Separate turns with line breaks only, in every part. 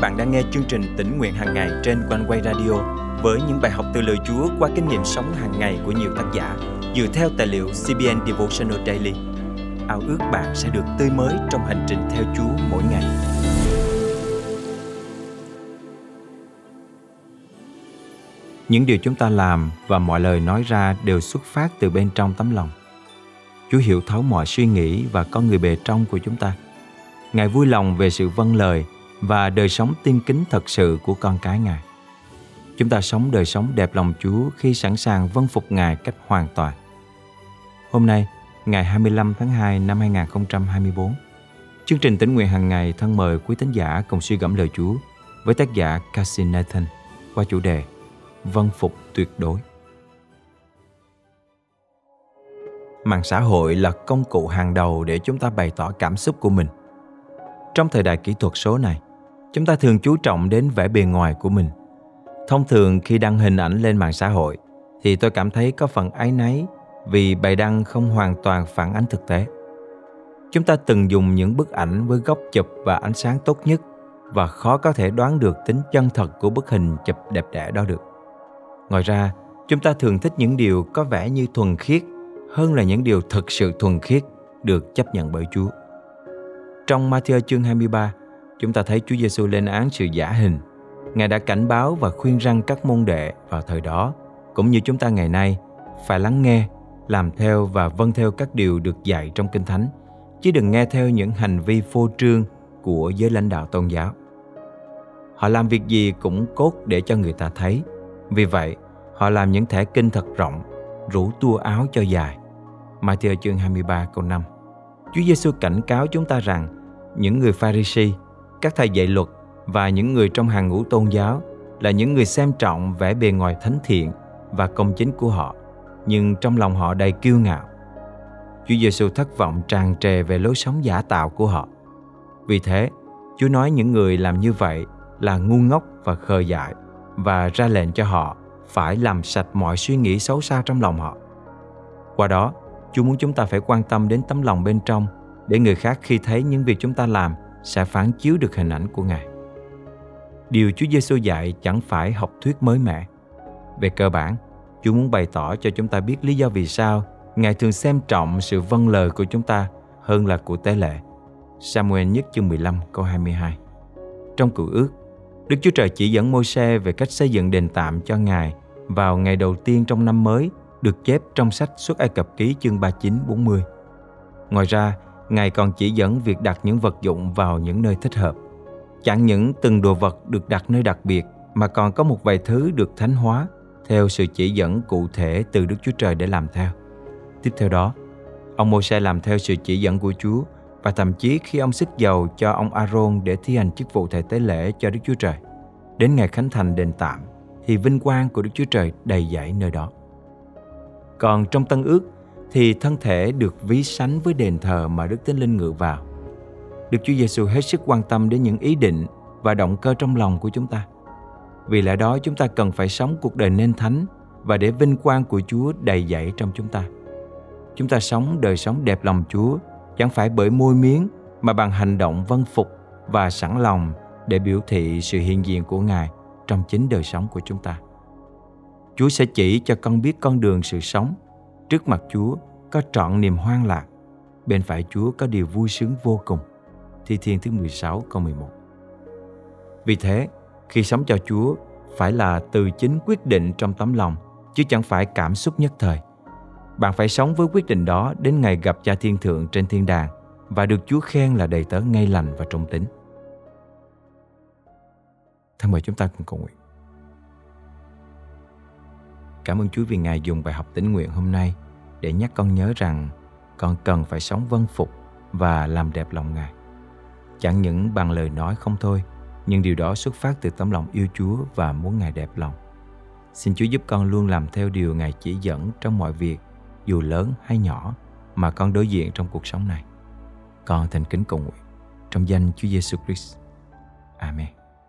bạn đang nghe chương trình Tỉnh Nguyện Hàng Ngày trên Quanh Quay Radio với những bài học từ lời Chúa qua kinh nghiệm sống hàng ngày của nhiều tác giả dựa theo tài liệu CBN Devotional Daily. Ao ước bạn sẽ được tươi mới trong hành trình theo Chúa mỗi ngày. Những điều chúng ta làm và mọi lời nói ra đều xuất phát từ bên trong tấm lòng. Chúa hiểu thấu mọi suy nghĩ và con người bề trong của chúng ta. Ngài vui lòng về sự vâng lời và đời sống tin kính thật sự của con cái Ngài. Chúng ta sống đời sống đẹp lòng Chúa khi sẵn sàng vâng phục Ngài cách hoàn toàn. Hôm nay, ngày 25 tháng 2 năm 2024, chương trình Tỉnh Nguyện Hàng Ngày thân mời quý thính giả cùng suy gẫm lời Chúa với tác giả Casey Nathan qua chủ đề Vâng phục tuyệt đối. Mạng xã hội là công cụ hàng đầu để chúng ta bày tỏ cảm xúc của mình. Trong thời đại kỹ thuật số này, chúng ta thường chú trọng đến vẻ bề ngoài của mình. Thông thường khi đăng hình ảnh lên mạng xã hội thì tôi cảm thấy có phần áy náy vì bài đăng không hoàn toàn phản ánh thực tế. Chúng ta từng dùng những bức ảnh với góc chụp và ánh sáng tốt nhất và khó có thể đoán được tính chân thật của bức hình chụp đẹp đẽ đó được. Ngoài ra, chúng ta thường thích những điều có vẻ như thuần khiết hơn là những điều thực sự thuần khiết được chấp nhận bởi Chúa. Trong Ma-thi-ơ chương 23, chúng ta thấy Chúa Giêsu lên án sự giả hình. Ngài đã cảnh báo và khuyên răn các môn đệ vào thời đó, cũng như chúng ta ngày nay, phải lắng nghe, làm theo và vâng theo các điều được dạy trong Kinh Thánh, chứ đừng nghe theo những hành vi phô trương của giới lãnh đạo tôn giáo. Họ làm việc gì cũng cốt để cho người ta thấy. Vì vậy, họ làm những thẻ kinh thật rộng, rủ tua áo cho dài. Ma-thi-ơ chương 23 câu 5. Chúa Giêsu cảnh cáo chúng ta rằng những người Pha-ri-si, các thầy dạy luật và những người trong hàng ngũ tôn giáo là những người xem trọng vẻ bề ngoài thánh thiện và công chính của họ, nhưng trong lòng họ đầy kiêu ngạo. Chúa Giêsu thất vọng tràn trề về lối sống giả tạo của họ. Vì thế, Chúa nói những người làm như vậy là ngu ngốc và khờ dại và ra lệnh cho họ phải làm sạch mọi suy nghĩ xấu xa trong lòng họ. Qua đó, Chúa muốn chúng ta phải quan tâm đến tấm lòng bên trong để người khác khi thấy những việc chúng ta làm sẽ phản chiếu được hình ảnh của Ngài. Điều Chúa Giêsu dạy chẳng phải học thuyết mới mẻ. Về cơ bản, Chúa muốn bày tỏ cho chúng ta biết lý do vì sao Ngài thường xem trọng sự vâng lời của chúng ta hơn là của tế lễ. Sa-mu-el nhất chương 15 câu 22. Trong Cựu Ước, Đức Chúa Trời chỉ dẫn Môi-se về cách xây dựng đền tạm cho Ngài vào ngày đầu tiên trong năm mới, được chép trong sách Xuất Ai Cập Ký chương 39-40. Ngoài ra, Ngài còn chỉ dẫn việc đặt những vật dụng vào những nơi thích hợp. Chẳng những từng đồ vật được đặt nơi đặc biệt, mà còn có một vài thứ được thánh hóa theo sự chỉ dẫn cụ thể từ Đức Chúa Trời để làm theo. Tiếp theo đó, ông Môi-se làm theo sự chỉ dẫn của Chúa, và thậm chí khi ông xức dầu cho ông A-rôn để thi hành chức vụ thầy tế lễ cho Đức Chúa Trời, đến ngày khánh thành đền tạm thì vinh quang của Đức Chúa Trời đầy dẫy nơi đó. Còn trong Tân Ước thì thân thể được ví sánh với đền thờ mà Đức Thánh Linh ngự vào. Đức Chúa Giêsu hết sức quan tâm đến những ý định và động cơ trong lòng của chúng ta. Vì lẽ đó chúng ta cần phải sống cuộc đời nên thánh và để vinh quang của Chúa đầy dẫy trong chúng ta. Chúng ta sống đời sống đẹp lòng Chúa chẳng phải bởi môi miếng mà bằng hành động vâng phục và sẵn lòng để biểu thị sự hiện diện của Ngài trong chính đời sống của chúng ta. Chúa sẽ chỉ cho con biết con đường sự sống. Trước mặt Chúa có trọn niềm hoan lạc, bên phải Chúa có điều vui sướng vô cùng. Thi Thiên thứ 16 câu 11. Vì thế, khi sống cho Chúa phải là từ chính quyết định trong tấm lòng, chứ chẳng phải cảm xúc nhất thời. Bạn phải sống với quyết định đó đến ngày gặp Cha Thiên Thượng trên thiên đàng và được Chúa khen là đầy tớ ngay lành và trung tín. Thân mời chúng ta cùng cầu nguyện. Cảm ơn Chúa vì Ngài dùng bài học Tỉnh Nguyện hôm nay để nhắc con nhớ rằng con cần phải sống vâng phục và làm đẹp lòng Ngài. Chẳng những bằng lời nói không thôi, nhưng điều đó xuất phát từ tấm lòng yêu Chúa và muốn Ngài đẹp lòng. Xin Chúa giúp con luôn làm theo điều Ngài chỉ dẫn trong mọi việc, dù lớn hay nhỏ, mà con đối diện trong cuộc sống này. Con thành kính cầu nguyện trong danh Chúa Giêsu Christ. Amen.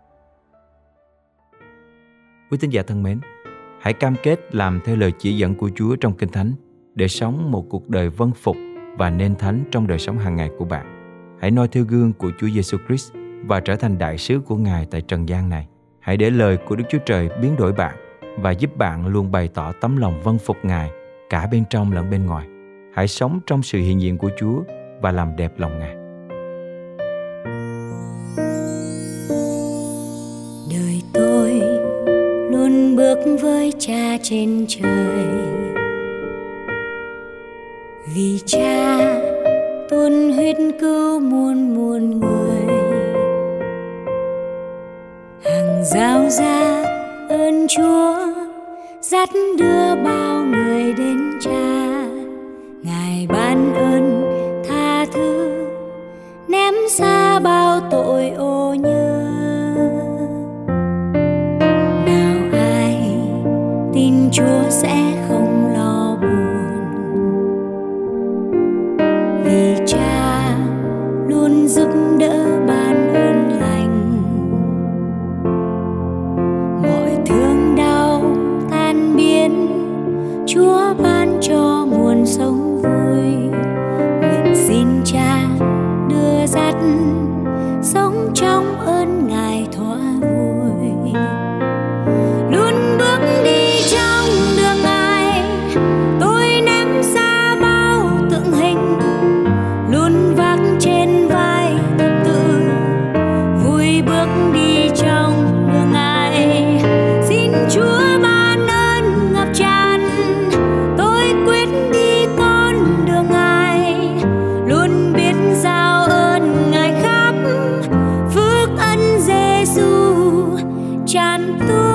Quý tín giả thân mến, hãy cam kết làm theo lời chỉ dẫn của Chúa trong Kinh Thánh để sống một cuộc đời vâng phục và nên thánh trong đời sống hàng ngày của bạn. Hãy noi theo gương của Chúa Giêsu Christ và trở thành đại sứ của Ngài tại trần gian này. Hãy để lời của Đức Chúa Trời biến đổi bạn và giúp bạn luôn bày tỏ tấm lòng vâng phục Ngài cả bên trong lẫn bên ngoài. Hãy sống trong sự hiện diện của Chúa và làm đẹp lòng Ngài.
Đời tôi luôn bước với Cha trên trời, vì Cha tuôn huyết cứu muôn muôn người. Hằng giao ra ơn Chúa dắt đưa bao người đến Cha. Ngài ban ơn tha thứ, ném xa bao tội ô nhơ. Nào ai tin Chúa sẽ không lo buồn, vì Cha luôn giúp đỡ ban ơn lành. Mọi thương đau tan biến, Chúa ban cho nguồn sống vui. Nguyện xin Cha đưa dắt, sống trong ơn Ngài thỏa vui. Luôn bước đi trong đường Ngài, tôi ném xa bao tượng hình. Luôn vác trên vai thập tự, vui bước đi trong đường Ngài. Xin Chúa ban ơn ngập tràn, tôi quyết đi con đường Ngài. Luôn biết giao ơn Ngài khắp, phước ân Giêsu tràn tuôn.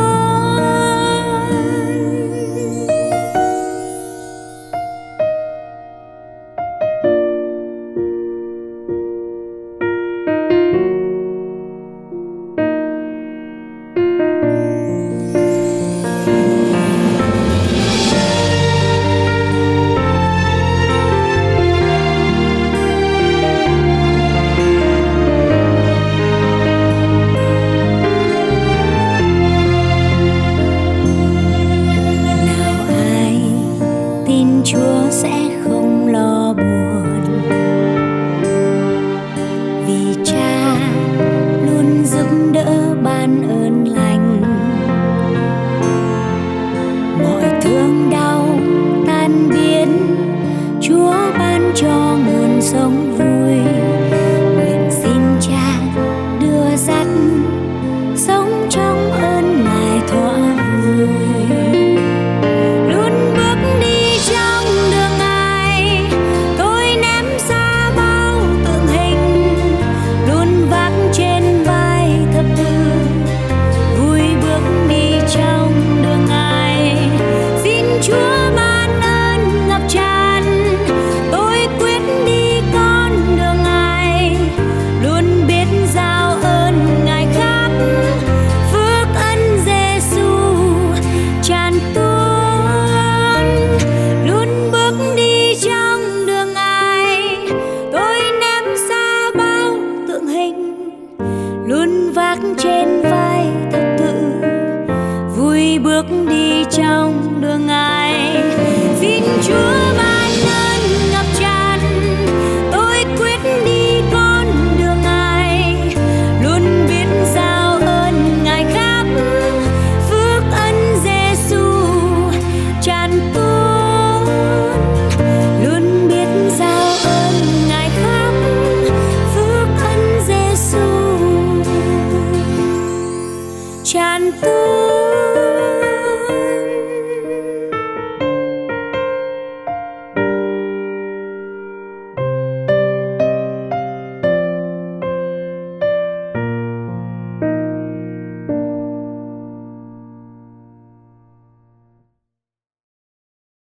Chúa sẽ không lo buồn, vì Cha luôn giúp đỡ ban ơn lành. Mọi thương đau tan biến, Chúa ban cho nguồn sống vui. Nguyện xin Cha đưa dắt, sống trong ơn Ngài thỏa vui. Luôn vác trên vai thập tự, vui bước đi trong đường Ngài. Xin Chúa ban ơn ngập tràn, tôi quyết đi con đường Ngài. Luôn biết giao ơn Ngài khắp, phước ân Giêsu tràn tuôn. Luôn biết giao ơn Ngài khắp, phước ân Giêsu tràn tuôn.